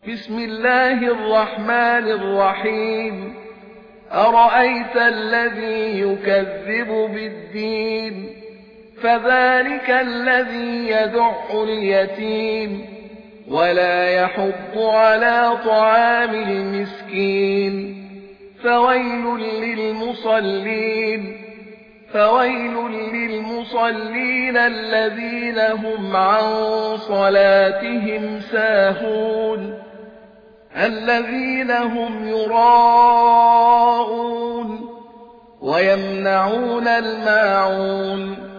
بسم الله الرحمن الرحيم أرأيت الذي يكذب بالدين فذلك الذي يدع اليتيم ولا يحض على طعام المسكين فويل للمصلين الذين هم عن صلاتهم ساهون الذين هم يراءون ويمنعون الماعون